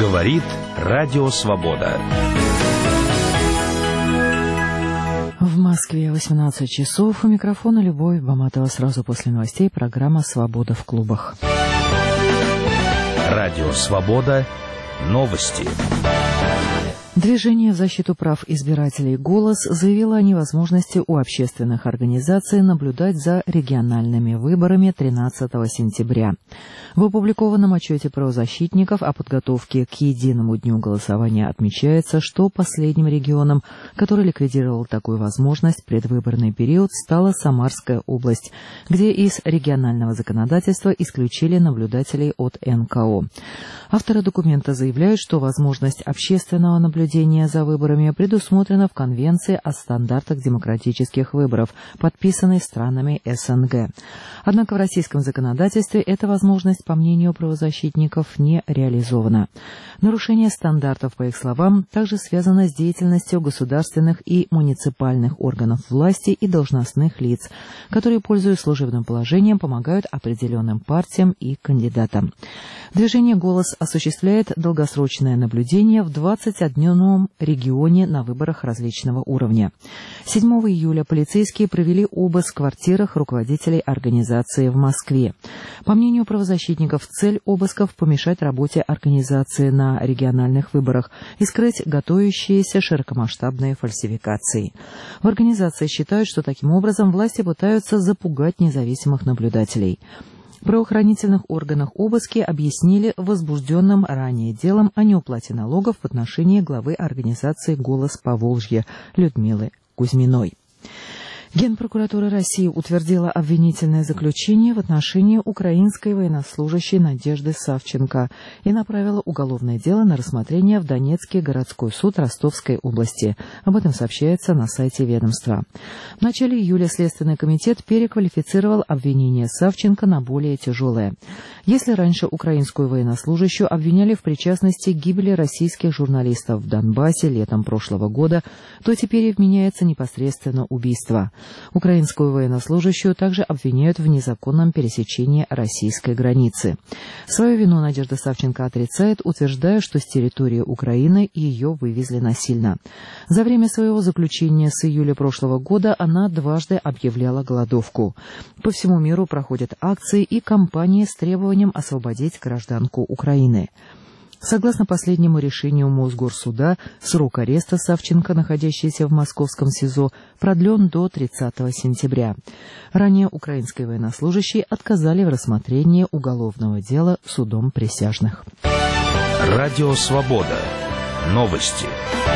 Говорит Радио Свобода. В Москве 18 часов. У микрофона Любовь Баматова. Сразу после новостей программа «Свобода в клубах». Радио Свобода. Новости. Движение в защиту прав избирателей «Голос» заявило о невозможности у общественных организаций наблюдать за региональными выборами 13 сентября. В опубликованном отчете правозащитников о подготовке к единому дню голосования отмечается, что последним регионом, который ликвидировал такую возможность в предвыборный период, стала Самарская область, где из регионального законодательства исключили наблюдателей от НКО. Авторы документа заявляют, что возможность общественного наблюдения за выборами предусмотрена в Конвенции о стандартах демократических выборов, подписанной странами СНГ. Однако в российском законодательстве эта возможность, по мнению правозащитников, не реализована. Нарушение стандартов, по их словам, также связано с деятельностью государственных и муниципальных органов власти и должностных лиц, которые, пользуясь служебным положением, помогают определенным партиям и кандидатам. Движение «Голос» осуществляет долгосрочное наблюдение в 21 регионе на выборах различного уровня. 7 июля полицейские провели обыск в квартирах руководителей организации в Москве. По мнению правозащитников, цель обысков – помешать работе организации на региональных выборах и скрыть готовящиеся широкомасштабные фальсификации. В организации считают, что таким образом власти пытаются запугать независимых наблюдателей. В правоохранительных органах обыски объяснили возбужденным ранее делом о неуплате налогов в отношении главы организации «Голос Поволжья» Людмилы Кузьминой. Генпрокуратура России утвердила обвинительное заключение в отношении украинской военнослужащей Надежды Савченко и направила уголовное дело на рассмотрение в Донецкий городской суд Ростовской области. Об этом сообщается на сайте ведомства. В начале июля Следственный комитет переквалифицировал обвинение Савченко на более тяжелое. Если раньше украинскую военнослужащую обвиняли в причастности к гибели российских журналистов в Донбассе летом прошлого года, то теперь и вменяется непосредственно убийство. Украинскую военнослужащую также обвиняют в незаконном пересечении российской границы. Свою вину Надежда Савченко отрицает, утверждая, что с территории Украины ее вывезли насильно. За время своего заключения с июля прошлого года она дважды объявляла голодовку. По всему миру проходят акции и кампании с требованием освободить гражданку Украины. Согласно последнему решению Мосгорсуда, срок ареста Савченко, находящейся в московском СИЗО, продлен до 30 сентября. Ранее украинской военнослужащей отказали в рассмотрении уголовного дела судом присяжных. Радио Свобода. Новости.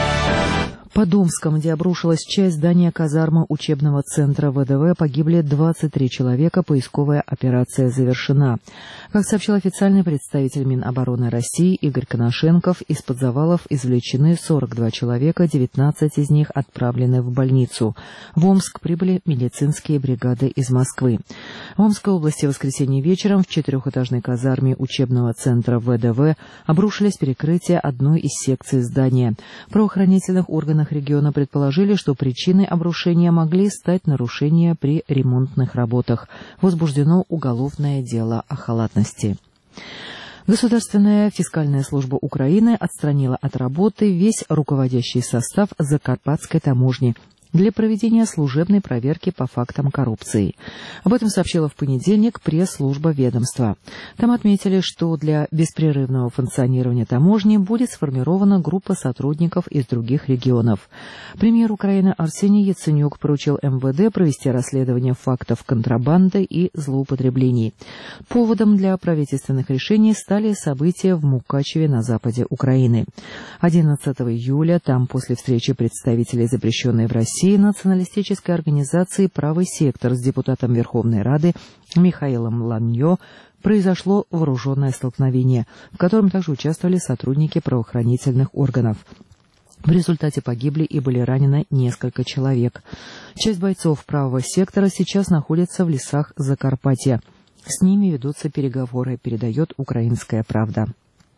Под Омском, где обрушилась часть здания казармы учебного центра ВДВ, погибли 23 человека, поисковая операция завершена. Как сообщил официальный представитель Минобороны России Игорь Коношенков, из-под завалов извлечены 42 человека, 19 из них отправлены в больницу. В Омск прибыли медицинские бригады из Москвы. В Омской области в воскресенье вечером в 4-этажной казарме учебного центра ВДВ обрушились перекрытия одной из секций здания. В правоохранительных органах региона предположили, что причиной обрушения могли стать нарушения при ремонтных работах. Возбуждено уголовное дело о халатности. Государственная фискальная служба Украины отстранила от работы весь руководящий состав Закарпатской таможни для проведения служебной проверки по фактам коррупции. Об этом сообщила в понедельник пресс-служба ведомства. Там отметили, что для беспрерывного функционирования таможни будет сформирована группа сотрудников из других регионов. Премьер Украины Арсений Яценюк поручил МВД провести расследование фактов контрабанды и злоупотреблений. Поводом для правительственных решений стали события в Мукачеве на западе Украины. 11 июля там после встречи представителей запрещенной в России националистической организации «Правый сектор» с депутатом Верховной Рады Михаилом Ланьо произошло вооруженное столкновение, в котором также участвовали сотрудники правоохранительных органов. В результате погибли и были ранены несколько человек. Часть бойцов «Правого сектора» сейчас находится в лесах Закарпатья. С ними ведутся переговоры, передает «Украинская правда».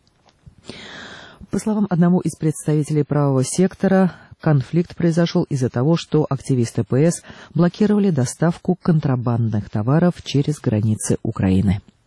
По словам одного из представителей правого сектора, конфликт произошел из-за того, что активисты ПС блокировали доставку контрабандных товаров через границы Украины.